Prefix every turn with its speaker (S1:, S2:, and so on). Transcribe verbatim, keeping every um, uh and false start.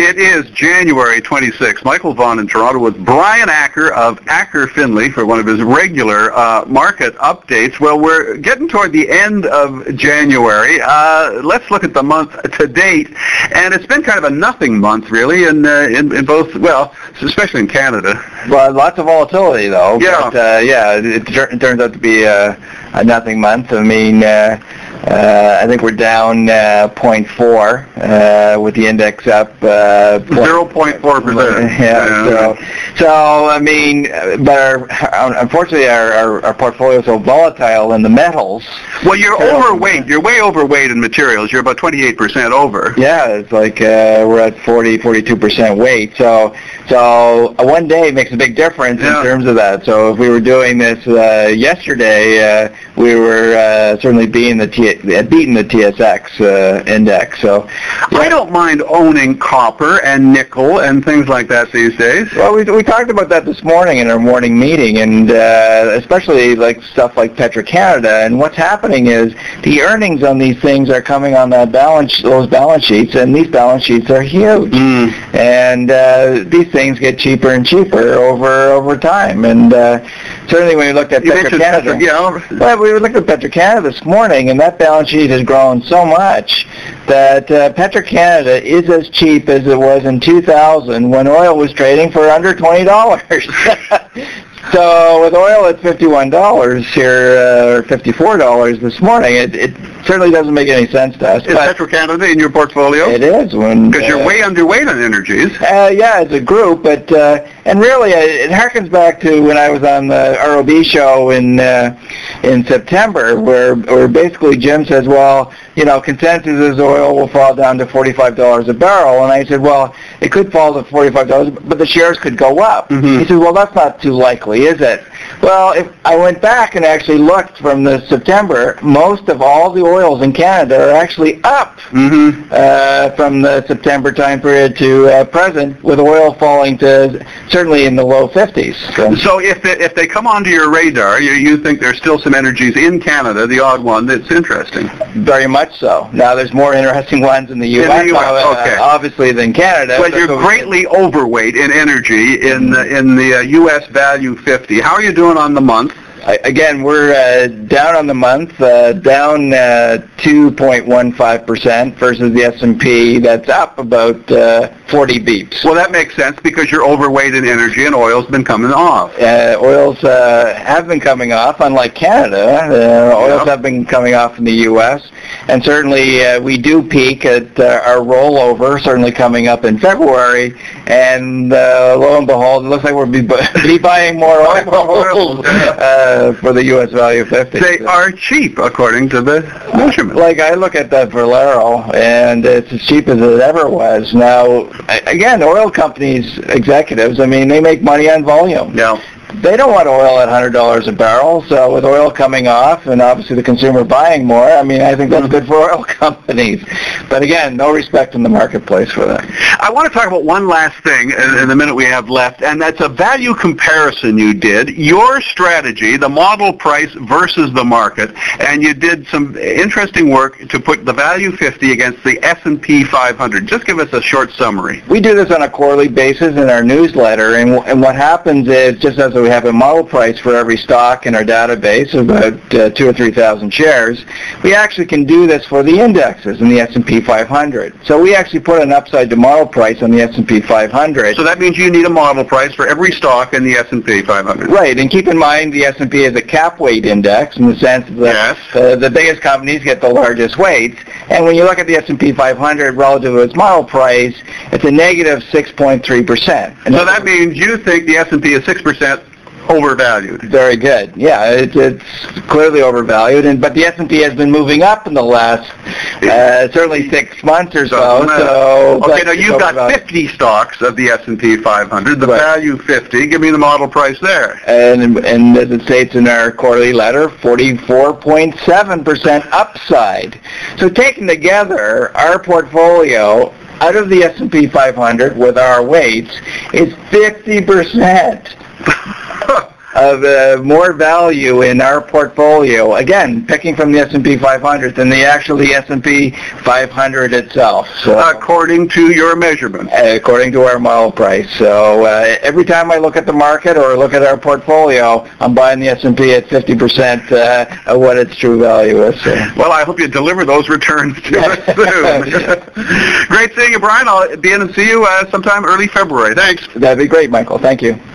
S1: It is January twenty-sixth. Michael Vaughan in Toronto with Brian Acker of Acker Finley for one of his regular uh, market updates. Well, we're getting toward the end of January. Uh, let's look at the month to date, and it's been kind of a nothing month, really, in uh, in, in both, well, especially in Canada.
S2: Well, lots of volatility, though.
S1: Yeah.
S2: But, uh, yeah, it, it turns out to be a, a nothing month. I mean, uh, uh, I think we're down uh, zero point four uh, with the index up uh,
S1: zero point four percent.
S2: Yeah, yeah. So, so I mean, but our, unfortunately, our, our, our portfolio is so volatile in the metals.
S1: Well, you're overweight. You're way overweight in materials. You're about twenty-eight percent over.
S2: Yeah, it's like uh, we're at forty, forty-two percent weight. So, so uh, one day makes a big difference yeah. in terms of that. So if we were doing this uh, yesterday, uh, we were uh, certainly beating the T- beating the T S X uh, index. So yeah.
S1: I don't mind owning copper and nickel and things like that these days.
S2: Well, we we talked about that this morning in our morning meeting, and uh, especially like stuff like Petro-Canada. And what's happening is the earnings on these things are coming on that balance those balance sheets, and these balance sheets are huge.
S1: Mm.
S2: And uh, these things get cheaper and cheaper over over time. And uh, certainly when we looked at
S1: you
S2: Petro-Canada,
S1: Petro, yeah.
S2: well, we looked at Petro-Canada this morning, and that balance sheet has grown so much that uh, Petro-Canada is as cheap as it was in two thousand when oil was trading for under twenty dollars. So with oil at fifty-one dollars here, uh, or fifty-four dollars this morning, it, it certainly doesn't make any sense to us.
S1: Is Petro-Canada in your portfolio?
S2: It is.
S1: Because uh, you're way underweight on energies.
S2: Uh, yeah, as a group, but uh, and really uh, it harkens back to when I was on the R O B show in uh, in September, where where basically Jim says, well, you know, consensus is oil will fall down to forty-five dollars a barrel, and I said, well, it could fall to forty-five dollars, but the shares could go up.
S1: Mm-hmm.
S2: He said, well, that's not too likely, is it? Well, if I went back and actually looked from the September, most of all the oils in Canada are actually up
S1: mm-hmm.
S2: uh, from the September time period to uh, present, with oil falling to certainly in the low fifties. So,
S1: so if they, if they come onto your radar, you, you think there's still some energies in Canada, the odd one, that's interesting?
S2: Very much so. Now, there's more interesting ones in the U S,
S1: in the U S
S2: uh,
S1: okay.
S2: obviously, than Canada.
S1: But you're greatly overweight in energy in the, in the uh, U S Value fifty. How are you doing on the month?
S2: I, again, we're uh, down on the month, uh, down uh, two point one five percent versus the S and P that's up about uh, forty beeps.
S1: Well, that makes sense because you're overweight in energy and oil's been coming off.
S2: Uh, oils uh, have been coming off, unlike Canada. Uh, oils
S1: yeah.
S2: have been coming off in the U S, and certainly uh, we do peak at uh, our rollover, certainly coming up in February, and uh, lo and behold, it looks like we'll be, be buying more oil. uh, Uh, for the U S Value fifty.
S1: They are cheap, according to the measurement.
S2: Like, I look at that Valero, and it's as cheap as it ever was. Now, again, oil companies, executives, I mean, they make money on volume.
S1: Yeah.
S2: They don't want oil at one hundred dollars a barrel, so with oil coming off and obviously the consumer buying more, I mean, I think that's good for oil companies. But again, no respect in the marketplace for that.
S1: I want to talk about one last thing in the minute we have left, and that's a value comparison you did. Your strategy, the model price versus the market, and you did some interesting work to put the Value fifty against the S and P five hundred. Just give us a short summary.
S2: We do this on a quarterly basis in our newsletter, and, and what happens is, just as we have a model price for every stock in our database, about uh, two or three thousand shares, we actually can do this for the indexes in the S and P five hundred. So we actually put an upside to model price on the S and P five hundred.
S1: So that means you need a model price for every stock in the S and P five hundred.
S2: Right, and keep in mind the S and P is a cap weight index in the sense that
S1: yes.
S2: uh, the biggest companies get the largest weights. And when you look at the S and P five hundred relative to its model price, it's a negative six point three percent.
S1: So that means you think the S and P is six percent overvalued.
S2: Very good. Yeah, it, it's clearly overvalued, and but the S and P has been moving up in the last uh, certainly six months or so. So
S1: okay, now you've got fifty stocks of the S and P five hundred, the
S2: right.
S1: Value fifty. Give me the model price there.
S2: And and as it states in our quarterly letter, forty-four point seven percent upside. So taken together, our portfolio out of the S and P five hundred with our weights is fifty percent of uh, more value in our portfolio, again, picking from the S and P five hundred than the actually S and P five hundred itself. So,
S1: according to your measurement.
S2: According to our model price. So uh, every time I look at the market or look at our portfolio, I'm buying the S and P at fifty percent uh, of what its true value is. So.
S1: Well, I hope you deliver those returns to us soon. Great seeing you, Brian. I'll be in and see you uh, sometime early February. Thanks.
S2: That'd be great, Michael. Thank you.